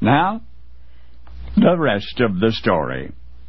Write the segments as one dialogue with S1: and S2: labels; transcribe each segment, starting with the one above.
S1: Now, the rest of the story.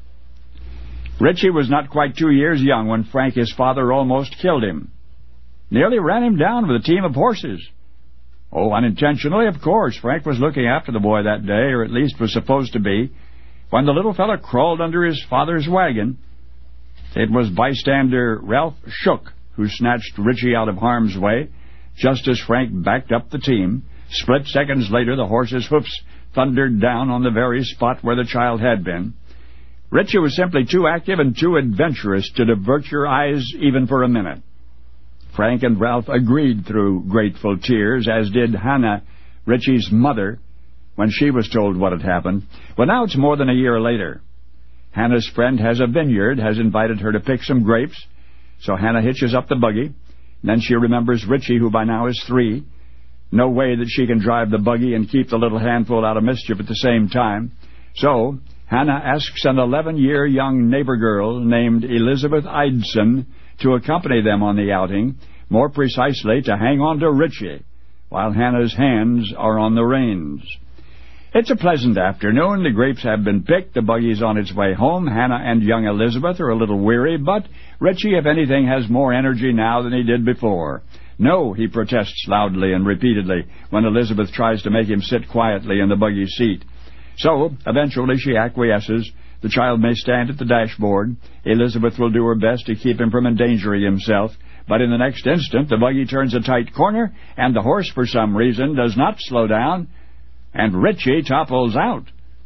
S1: Richie was not quite 2 years young when Frank, his father, almost killed him. Nearly ran him down with a team of horses. Oh, unintentionally, of course. Frank was looking after the boy that day, or at least was supposed to be, when the little fellow crawled under his father's wagon. It was bystander Ralph Shook who snatched Richie out of harm's way, just as Frank backed up the team. Split seconds later, the horse's hoofs thundered down on the very spot where the child had been. Richie was simply too active and too adventurous to divert your eyes even for a minute. Frank and Ralph agreed through grateful tears, as did Hannah, Richie's mother, when she was told what had happened. Well, now it's more than a year later. Hannah's friend has a vineyard, has invited her to pick some grapes, so Hannah hitches up the buggy. Then she remembers Richie, who by now is 3. No way that she can drive the buggy and keep the little handful out of mischief at the same time. So Hannah asks an 11-year young neighbor girl named Elizabeth Eidson to accompany them on the outing, more precisely to hang on to Richie, while Hannah's hands are on the reins. It's a pleasant afternoon. The grapes have been picked. The buggy's on its way home. Hannah and young Elizabeth are a little weary, but Richie, if anything, has more energy now than he did before. No, he protests loudly and repeatedly when Elizabeth tries to make him sit quietly in the buggy seat. So, eventually, she acquiesces. The child may stand at the dashboard. Elizabeth will do her best to keep him from endangering himself. But in the next instant, the buggy turns a tight corner, and the horse, for some reason, does not slow down, and Richie topples out.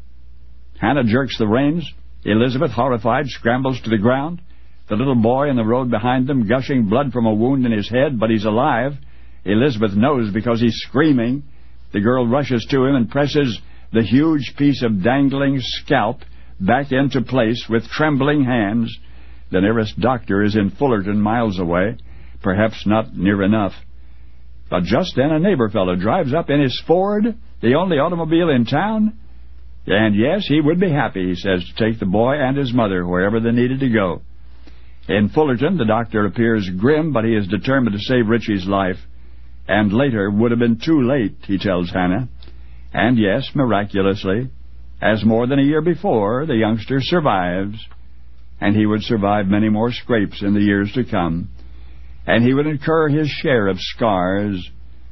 S1: Hannah jerks the reins. Elizabeth, horrified, scrambles to the ground. The little boy in the road behind them, gushing blood from a wound in his head, but he's alive. Elizabeth knows because he's screaming. The girl rushes to him and presses the huge piece of dangling scalp back into place with trembling hands. The nearest doctor is in Fullerton, miles away, perhaps not near enough. But just then a neighbor fellow drives up in his Ford, the only automobile in town. And yes, he would be happy, he says, to take the boy and his mother wherever they needed to go. In Fullerton, the doctor appears grim, but he is determined to save Richie's life. And later would have been too late, he tells Hannah. And yes, miraculously, as more than a year before, the youngster survives, and he would survive many more scrapes in the years to come, and he would incur his share of scars.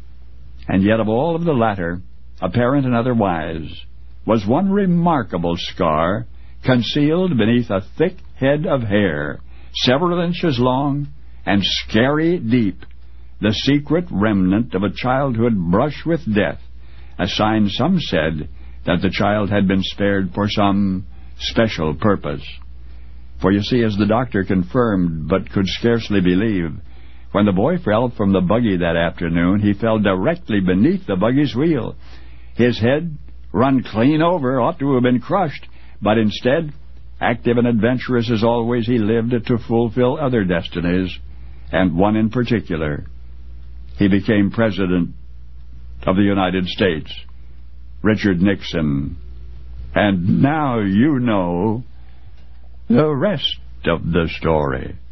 S1: And yet of all of the latter, apparent and otherwise, was one remarkable scar concealed beneath a thick head of hair, several inches long and scary deep, the secret remnant of a childhood brush with death, a sign, some said, that the child had been spared for some special purpose. For you see, as the doctor confirmed but could scarcely believe, when the boy fell from the buggy that afternoon, he fell directly beneath the buggy's wheel. His head, run clean over, ought to have been crushed, but instead, active and adventurous as always, he lived to fulfill other destinies, and one in particular. He became President of the United States, Richard Nixon. And now you know the rest of the story.